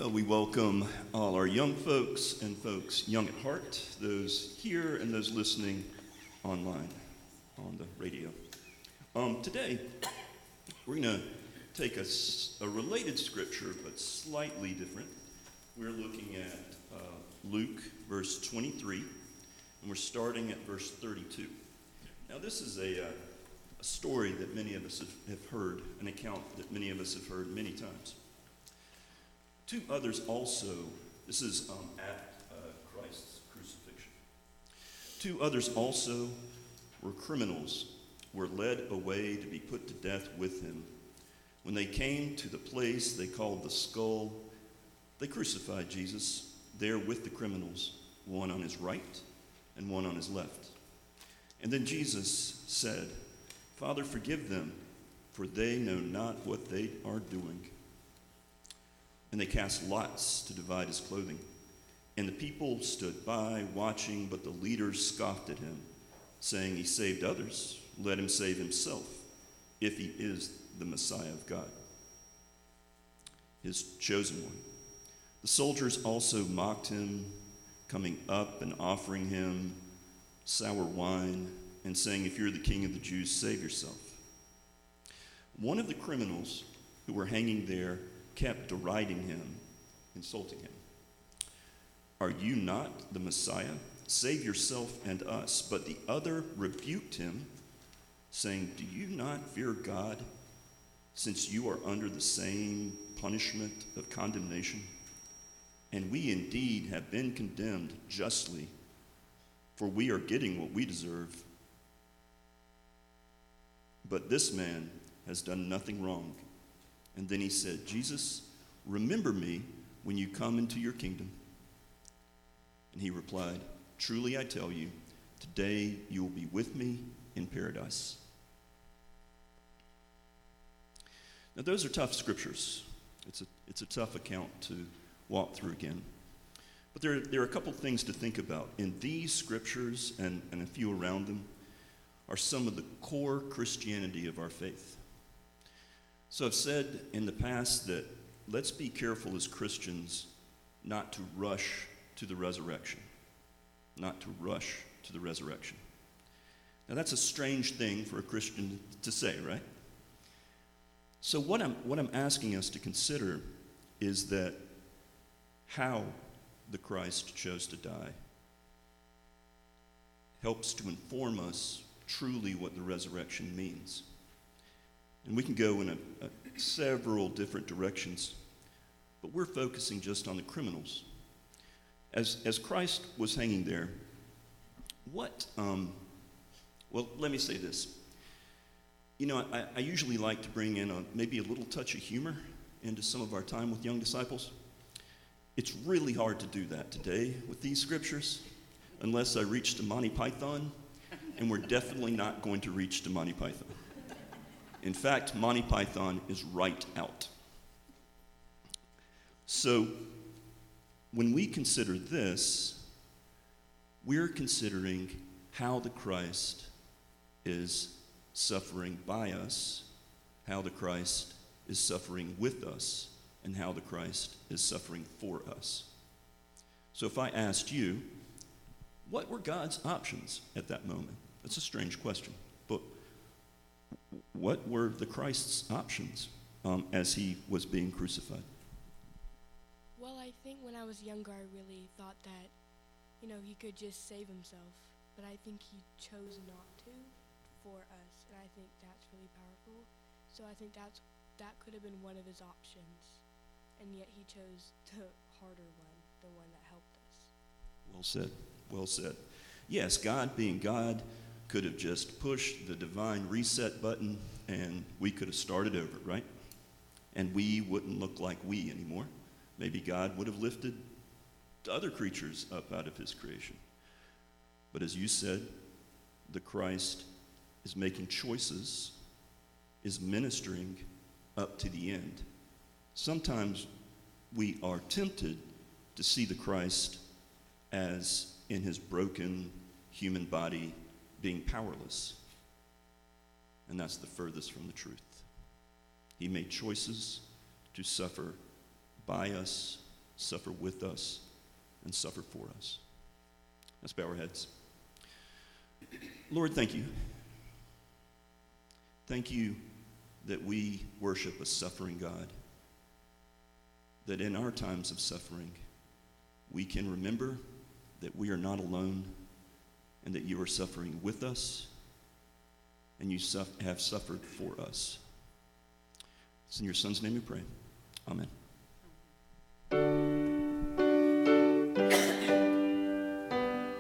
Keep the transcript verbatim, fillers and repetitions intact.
Well, we welcome all our young folks and folks young at heart, those here and those listening online on the radio. Um, today, we're going to take a, s- a related scripture, but slightly different. We're looking at uh, Luke, verse twenty-three, and we're starting at verse thirty-two. Now, this is a, uh, a story that many of us have, have heard, an account that many of us have heard many times. Two others also, this is um, at uh, Christ's crucifixion. Two others also were criminals, were led away to be put to death with him. When they came to the place they called the Skull, they crucified Jesus there with the criminals, one on his right and one on his left. And then Jesus said, "Father, forgive them, for they know not what they are doing." And they cast lots to divide his clothing. And the people stood by, watching, but the leaders scoffed at him, saying, "He saved others. Let him save himself, if he is the Messiah of God, his chosen one." The soldiers also mocked him, coming up and offering him sour wine, and saying, "If you're the king of the Jews, save yourself." One of the criminals who were hanging there kept deriding him, insulting him. "Are you not the Messiah? Save yourself and us." But the other rebuked him, saying, "Do you not fear God, since you are under the same punishment of condemnation? And we indeed have been condemned justly, for we are getting what we deserve. But this man has done nothing wrong." And then he said, "Jesus, remember me when you come into your kingdom." And he replied, "Truly I tell you, today you will be with me in paradise." Now those are tough scriptures. It's a, it's a tough account to walk through again. But there, there are a couple things to think about. In these scriptures and, and a few around them are some of the core Christianity of our faith. So I've said in the past that let's be careful as Christians not to rush to the resurrection. Not to rush to the resurrection. Now that's a strange thing for a Christian to say, right? So what I'm, what I'm asking us to consider is that how the Christ chose to die helps to inform us truly what the resurrection means. And we can go in a, a, several different directions, but we're focusing just on the criminals. As, as Christ was hanging there, what, um, well, let me say this. You know, I, I usually like to bring in a, maybe a little touch of humor into some of our time with young disciples. It's really hard to do that today with these scriptures, unless I reach to Monty Python, and we're definitely not going to reach to Monty Python. In fact, Monty Python is right out. So, when we consider this, we're considering how the Christ is suffering by us, how the Christ is suffering with us, and how the Christ is suffering for us. So if I asked you, what were God's options at that moment? That's a strange question, but what were the Christ's options um, as he was being crucified? Well, I think when I was younger, I really thought that, you know, he could just save himself. But I think he chose not to for us, and I think that's really powerful. So I think that's that could have been one of his options, and yet he chose the harder one, the one that helped us. Well said, well said. Yes, God being God could have just pushed the divine reset button and we could have started over, right? And we wouldn't look like we anymore. Maybe God would have lifted other creatures up out of his creation. But as you said, the Christ is making choices, is ministering up to the end. Sometimes we are tempted to see the Christ as in his broken human body being powerless. And that's the furthest from the truth. He made choices to suffer by us suffer with us, and suffer for us. Let's bow our heads. Lord, thank you. Thank you that we worship a suffering God, that in our times of suffering, we can remember that we are not alone and that you are suffering with us and you suf- have suffered for us. It's in your Son's name we pray. Amen.